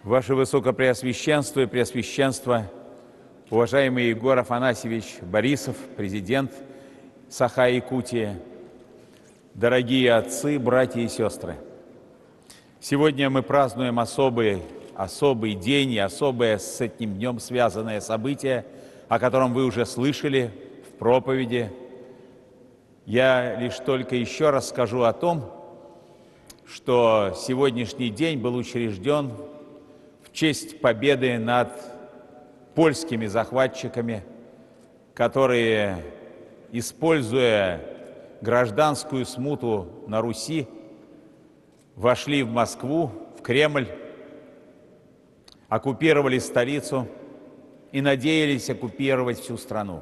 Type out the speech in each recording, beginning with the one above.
Ваше Высокопреосвященство и Преосвященство, уважаемый Егор Афанасьевич Борисов, президент Саха-Якутии, дорогие отцы, братья и сестры, сегодня мы празднуем особый день и особое с этим днем связанное событие, о котором вы уже слышали в проповеди. Я лишь только еще раз скажу о том, что сегодняшний день был учрежден в честь победы над польскими захватчиками, которые, используя гражданскую смуту на Руси, вошли в Москву, в Кремль, оккупировали столицу и надеялись оккупировать всю страну.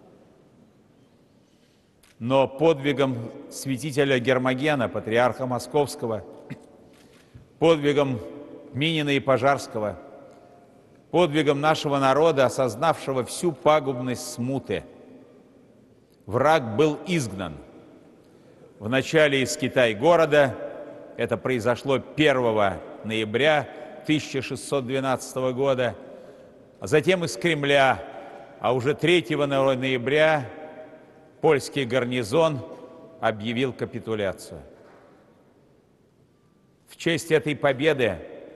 Но подвигом святителя Гермогена, патриарха Московского, подвигом Минина и Пожарского, подвигом нашего народа, осознавшего всю пагубность смуты, враг был изгнан. Вначале из Китай-города, это произошло 1 ноября 1612 года, а затем из Кремля, а уже 3 ноября польский гарнизон объявил капитуляцию. В честь этой победы,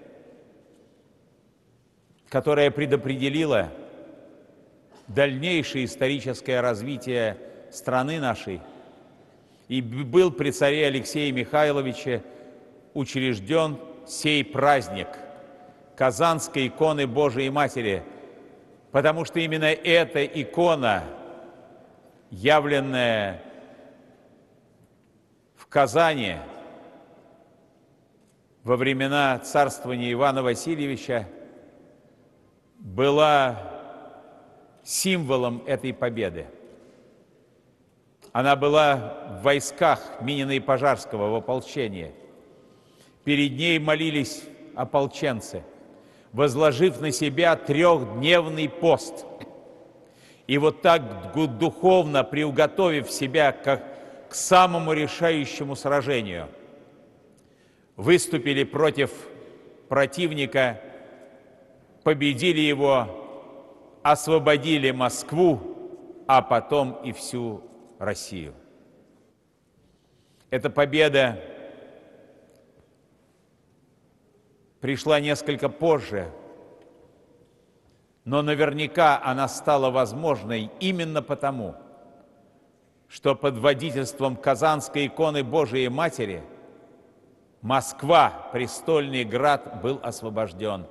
которая предопределила дальнейшее историческое развитие страны нашей, и был при царе Алексее Михайловиче учрежден сей праздник Казанской иконы Божией Матери, потому что именно эта икона, явленная в Казани во времена царствования Ивана Васильевича, была символом этой победы. Она была в войсках Минина и Пожарского, в ополчении. Перед ней молились ополченцы, возложив на себя 3-дневный пост. И вот так духовно приуготовив себя к самому решающему сражению, выступили против противника, победили его, освободили Москву, а потом и всю Россию. Эта победа пришла несколько позже, но наверняка она стала возможной именно потому, что под водительством Казанской иконы Божией Матери Москва, престольный град, был освобожден.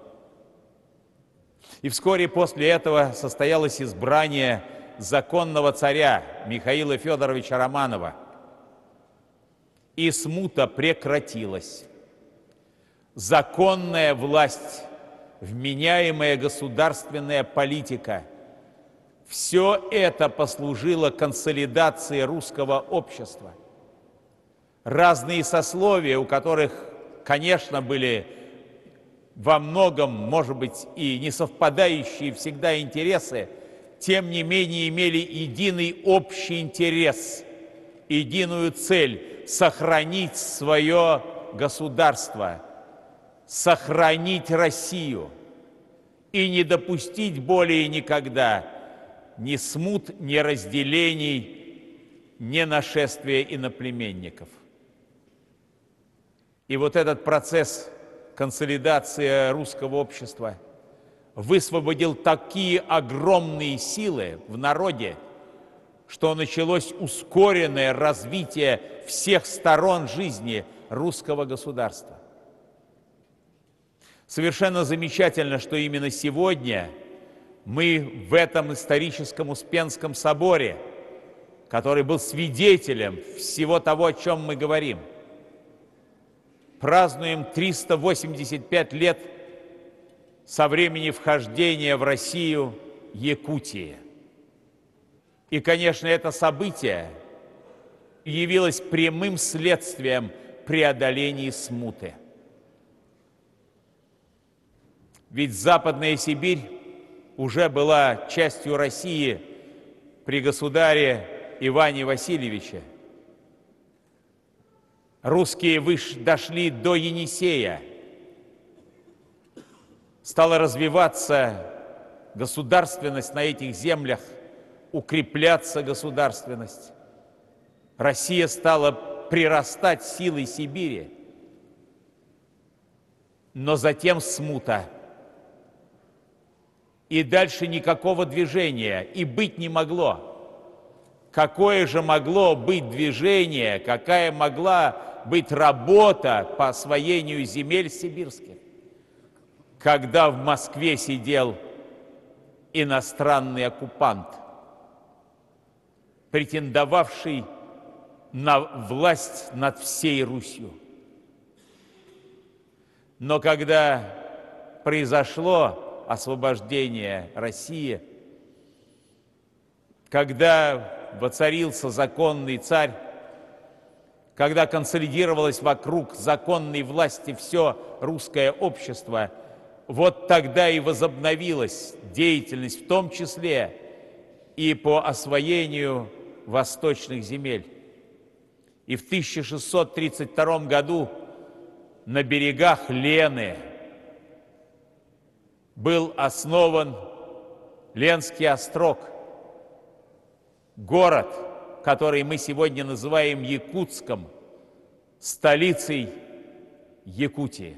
И вскоре после этого состоялось избрание законного царя Михаила Федоровича Романова, и смута прекратилась. Законная власть, вменяемая государственная политика – все это послужило консолидации русского общества. Разные сословия, у которых, конечно, были во многом, может быть, и не совпадающие всегда интересы, тем не менее имели единый общий интерес, единую цель – сохранить свое государство, сохранить Россию и не допустить более никогда ни смут, ни разделений, ни нашествия иноплеменников. И вот этот процесс консолидации русского общества высвободил такие огромные силы в народе, что началось ускоренное развитие всех сторон жизни русского государства. Совершенно замечательно, что именно сегодня мы в этом историческом Успенском соборе, который был свидетелем всего того, о чем мы говорим, празднуем 385 лет со времени вхождения в Россию Якутии. И, конечно, это событие явилось прямым следствием преодоления смуты. Ведь Западная Сибирь уже была частью России при государе Иване Васильевиче. Русские дошли до Енисея. стала развиваться государственность на этих землях, укрепляться государственность. Россия стала прирастать силой Сибири, но затем смута. И дальше никакого движения и быть не могло. Какое же могло быть движение, какая могла быть работа по освоению земель сибирских, когда в Москве сидел иностранный оккупант, претендовавший на власть над всей Русью. Но когда произошло освобождение России, когда воцарился законный царь, когда консолидировалось вокруг законной власти все русское общество, вот тогда и возобновилась деятельность, в том числе и по освоению восточных земель. И в 1632 году на берегах Лены был основан Ленский острог, город, который мы сегодня называем Якутском, столицей Якутии.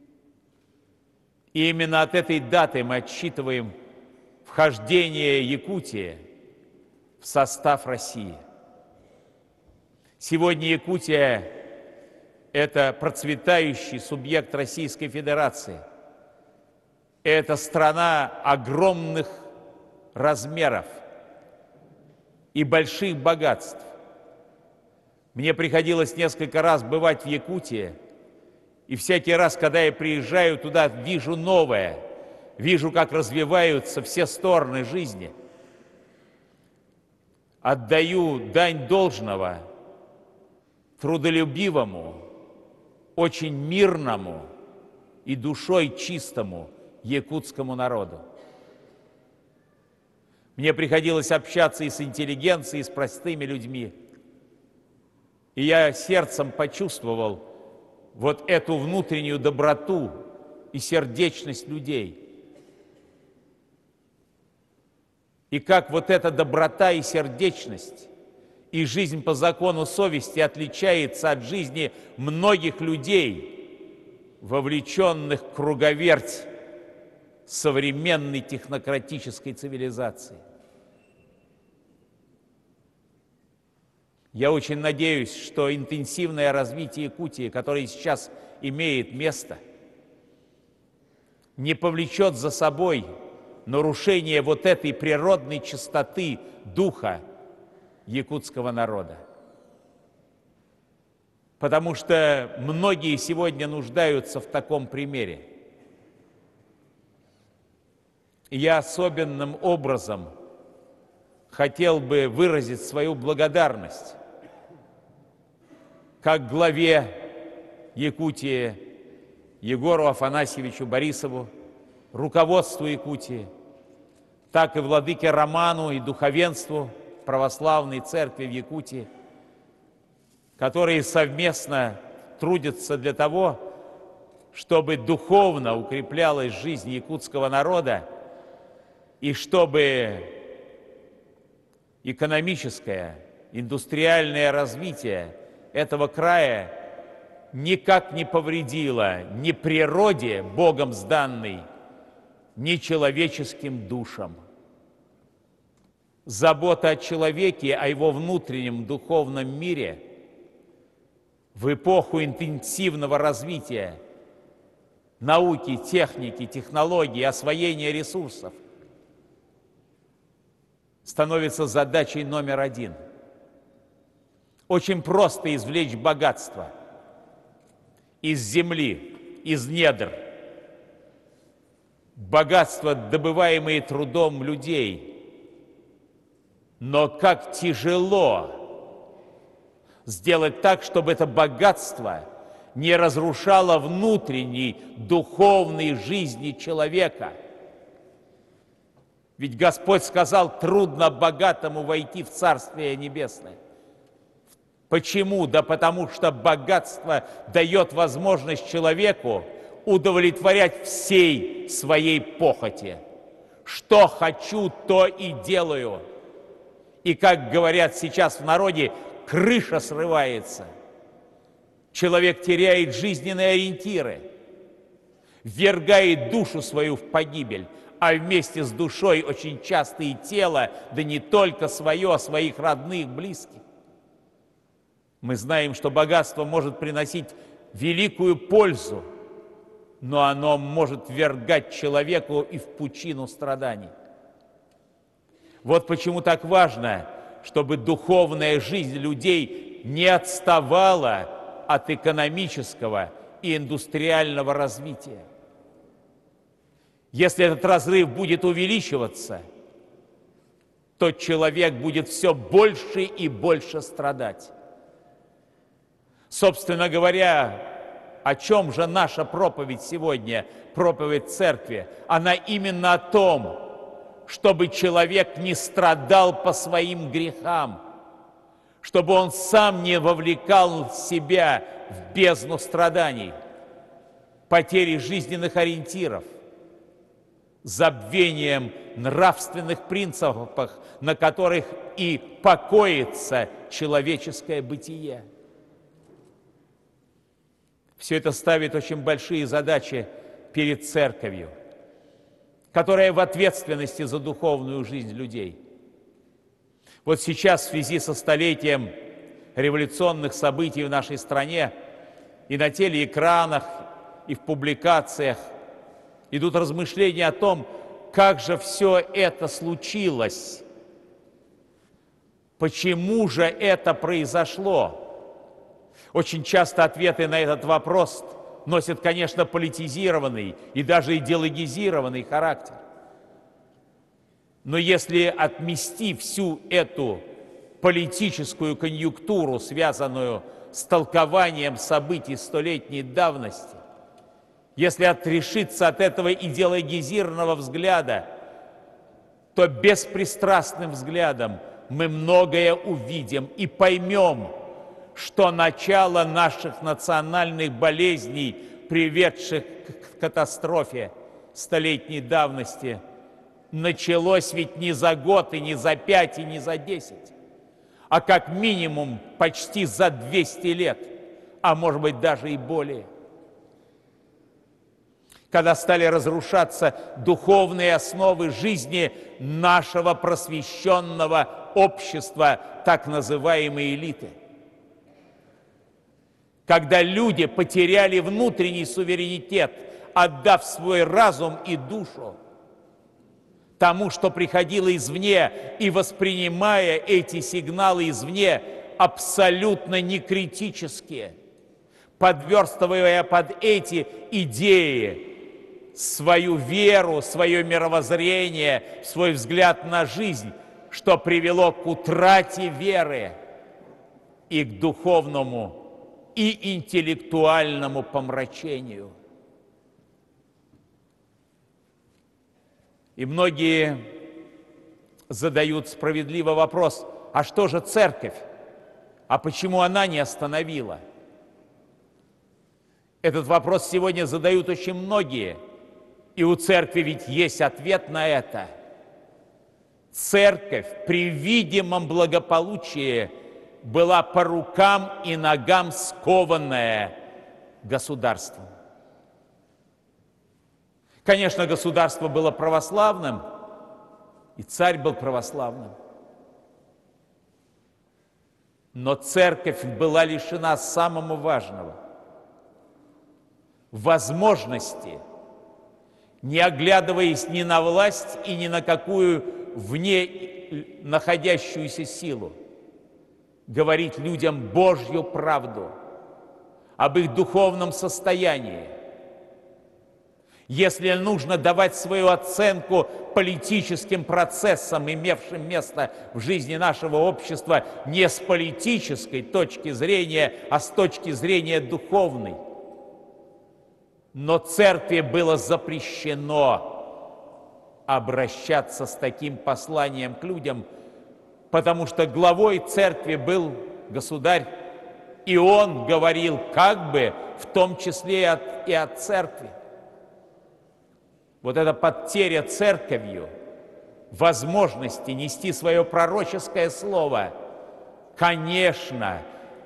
И именно от этой даты мы отсчитываем вхождение Якутии в состав России. Сегодня Якутия – это процветающий субъект Российской Федерации. Это страна огромных размеров и больших богатств. Мне приходилось несколько раз бывать в Якутии, и всякий раз, когда я приезжаю туда, вижу новое, вижу, как развиваются все стороны жизни. Отдаю дань должного трудолюбивому, очень мирному и душой чистому якутскому народу. Мне приходилось общаться и с интеллигенцией, и с простыми людьми. И я сердцем почувствовал вот эту внутреннюю доброту и сердечность людей. И как вот эта доброта и сердечность и жизнь по закону совести отличается от жизни многих людей, вовлеченных в круговерть современной технократической цивилизации. Я очень надеюсь, что интенсивное развитие Якутии, которое сейчас имеет место, не повлечет за собой нарушение вот этой природной чистоты духа якутского народа. Потому что многие сегодня нуждаются в таком примере. И я особенным образом хотел бы выразить свою благодарность как главе Якутии Егору Афанасьевичу Борисову, руководству Якутии, так и владыке Роману и духовенству Православной Церкви в Якутии, которые совместно трудятся для того, чтобы духовно укреплялась жизнь якутского народа и чтобы экономическое, индустриальное развитие этого края никак не повредило ни природе, Богом сданной, ни человеческим душам. Забота о человеке, о его внутреннем духовном мире в эпоху интенсивного развития науки, техники, технологий, освоения ресурсов становится задачей номер один. Очень просто извлечь богатство из земли, из недр. Богатства, добываемые трудом людей. Но как тяжело сделать так, чтобы это богатство не разрушало внутренней духовной жизни человека. Ведь Господь сказал: трудно богатому войти в Царствие Небесное. Почему? Да потому что богатство дает возможность человеку удовлетворять всей своей похоти. Что хочу, то и делаю. И, как говорят сейчас в народе, крыша срывается. Человек теряет жизненные ориентиры, ввергает душу свою в погибель, а вместе с душой очень часто и тело, да не только свое, а своих родных, близких. Мы знаем, что богатство может приносить великую пользу, но оно может ввергать человеку и в пучину страданий. Вот почему так важно, чтобы духовная жизнь людей не отставала от экономического и индустриального развития. Если этот разрыв будет увеличиваться, то человек будет все больше и больше страдать. Собственно говоря, о чем же наша проповедь сегодня, проповедь церкви? Она именно о том, чтобы человек не страдал по своим грехам, чтобы он сам не вовлекал себя в бездну страданий, потери жизненных ориентиров, забвением нравственных принципов, на которых и покоится человеческое бытие. Все это ставит очень большие задачи перед церковью, которая в ответственности за духовную жизнь людей. Вот сейчас в связи со столетием революционных событий в нашей стране и на телеэкранах, и в публикациях идут размышления о том, как же все это случилось, почему же это произошло. Очень часто ответы на этот вопрос носят, конечно, политизированный и даже идеологизированный характер. Но если отмести всю эту политическую конъюнктуру, связанную с толкованием событий столетней давности, если отрешиться от этого идеологизированного взгляда, то беспристрастным взглядом мы многое увидим и поймем, что начало наших национальных болезней, приведших к катастрофе столетней давности, началось ведь не за год, и не за 5, и не за 10, а как минимум почти за 200 лет, а может быть даже и более. Когда стали разрушаться духовные основы жизни нашего просвещенного общества, так называемой элиты. Когда люди потеряли внутренний суверенитет, отдав свой разум и душу тому, что приходило извне, и воспринимая эти сигналы извне абсолютно некритически, подверстывая под эти идеи свою веру, свое мировоззрение, свой взгляд на жизнь, что привело к утрате веры и к духовному и интеллектуальному помрачению. И многие задают справедливо вопрос: а что же церковь? А почему она не остановила? Этот вопрос сегодня задают очень многие, и у церкви ведь есть ответ на это. Церковь при видимом благополучии была по рукам и ногам скованная государством. Конечно, государство было православным, и царь был православным. Но церковь была лишена самого важного – возможности, не оглядываясь ни на власть и ни на какую вне находящуюся силу, говорить людям Божью правду об их духовном состоянии. Если нужно давать свою оценку политическим процессам, имевшим место в жизни нашего общества, не с политической точки зрения, а с точки зрения духовной. Но церкви было запрещено обращаться с таким посланием к людям, потому что главой церкви был государь, И он говорил как бы в том числе и о церкви. Вот эта потеря церковью возможности нести свое пророческое слово, конечно,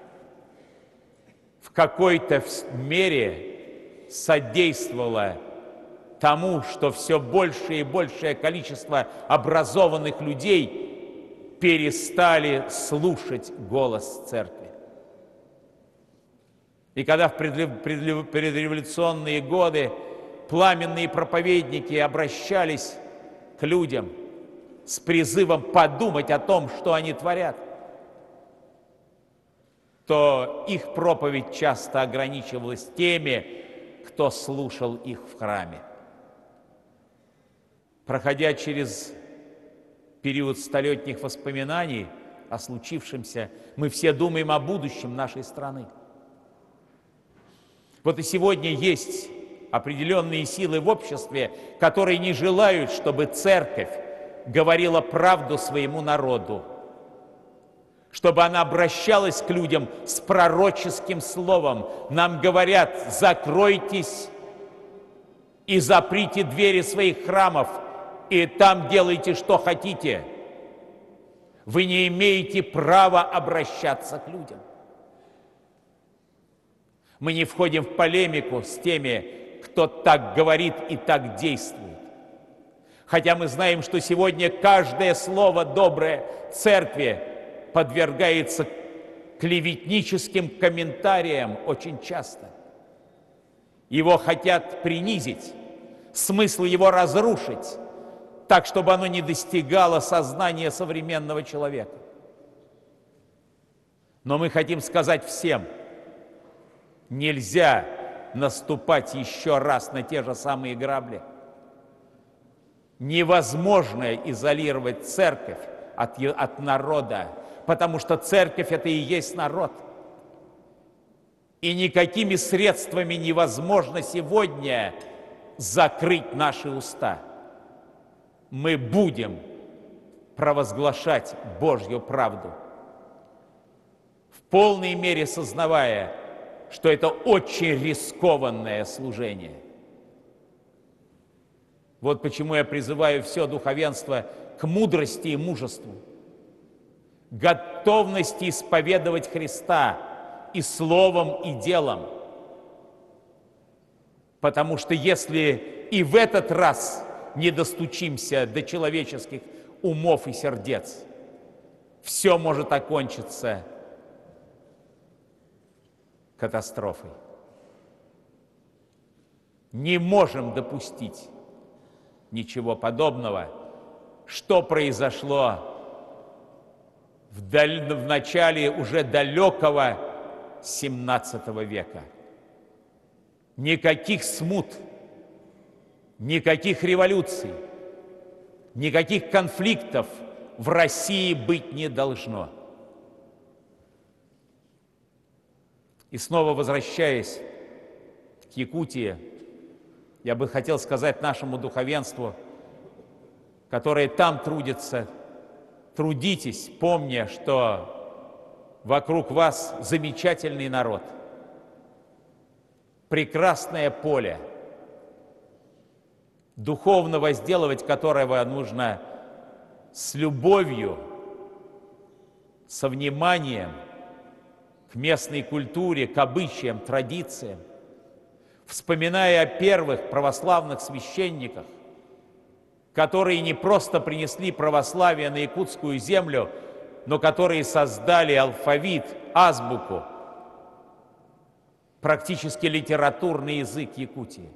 в какой-то мере содействовала тому, что все большее и большее количество образованных людей перестали слушать голос церкви. И когда в предреволюционные годы пламенные проповедники обращались к людям с призывом подумать о том, что они творят, то их проповедь часто ограничивалась теми, кто слушал их в храме. Проходя через период столетних воспоминаний о случившемся, мы все думаем о будущем нашей страны. Вот и сегодня есть определенные силы в обществе, которые не желают, чтобы церковь говорила правду своему народу, чтобы она обращалась к людям с пророческим словом. Нам говорят: закройтесь и заприте двери своих храмов, и там делайте, что хотите. Вы не имеете права обращаться к людям. Мы не входим в полемику с теми, кто так говорит и так действует. Хотя мы знаем, что сегодня каждое слово доброе церкви подвергается клеветническим комментариям очень часто. Его хотят принизить, смысл его разрушить, так, чтобы оно не достигало сознания современного человека. Но мы хотим сказать всем: нельзя наступать еще раз на те же самые грабли. Невозможно изолировать церковь от народа, потому что церковь – это и есть народ. И никакими средствами невозможно сегодня закрыть наши уста. Мы будем провозглашать Божью правду, в полной мере сознавая, что это очень рискованное служение. Вот почему я призываю все духовенство к мудрости и мужеству, готовности исповедовать Христа и словом, и делом. Потому что если и в этот раз не достучимся до человеческих умов и сердец, все может окончиться катастрофой. Не можем допустить ничего подобного, что произошло в начале уже далекого XVII века. Никаких смут, никаких революций, никаких конфликтов в России быть не должно. И снова возвращаясь к Якутии, я бы хотел сказать нашему духовенству, которое там трудится: трудитесь, помня, что вокруг вас замечательный народ, прекрасное поле, духовно возделывать которого нужно с любовью, со вниманием к местной культуре, к обычаям, традициям, вспоминая о первых православных священниках, которые не просто принесли православие на якутскую землю, но которые создали алфавит, азбуку, практически литературный язык Якутии.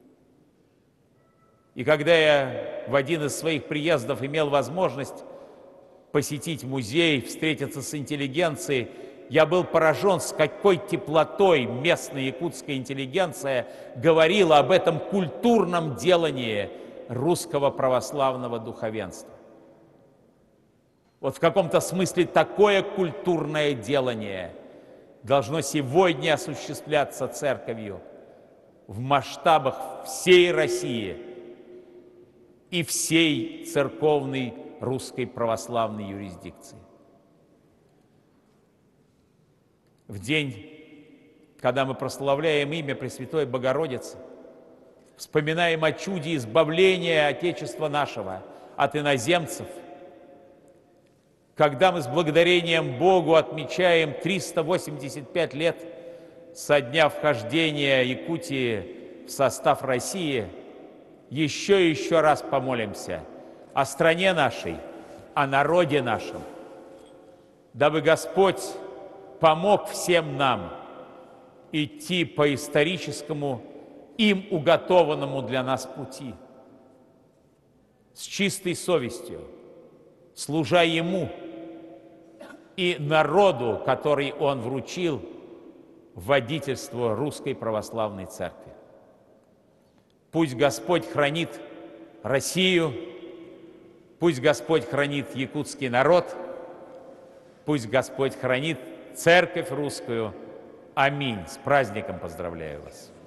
И когда я в один из своих приездов имел возможность посетить музей, встретиться с интеллигенцией, я был поражен, с какой теплотой местная якутская интеллигенция говорила об этом культурном делании русского православного духовенства. Вот в каком-то смысле такое культурное делание должно сегодня осуществляться церковью в масштабах всей России и всей церковной русской православной юрисдикции. в день, когда мы прославляем имя Пресвятой Богородицы, вспоминаем о чуде избавления Отечества нашего от иноземцев, когда мы с благодарением Богу отмечаем 385 лет со дня вхождения Якутии в состав России, еще раз помолимся о стране нашей, о народе нашем, дабы Господь помог всем нам идти по историческому, им уготованному для нас пути, с чистой совестью, служа Ему и народу, который Он вручил в водительство Русской Православной Церкви. Пусть Господь хранит Россию, пусть Господь хранит якутский народ, пусть Господь хранит Церковь русскую. Аминь. С праздником поздравляю вас.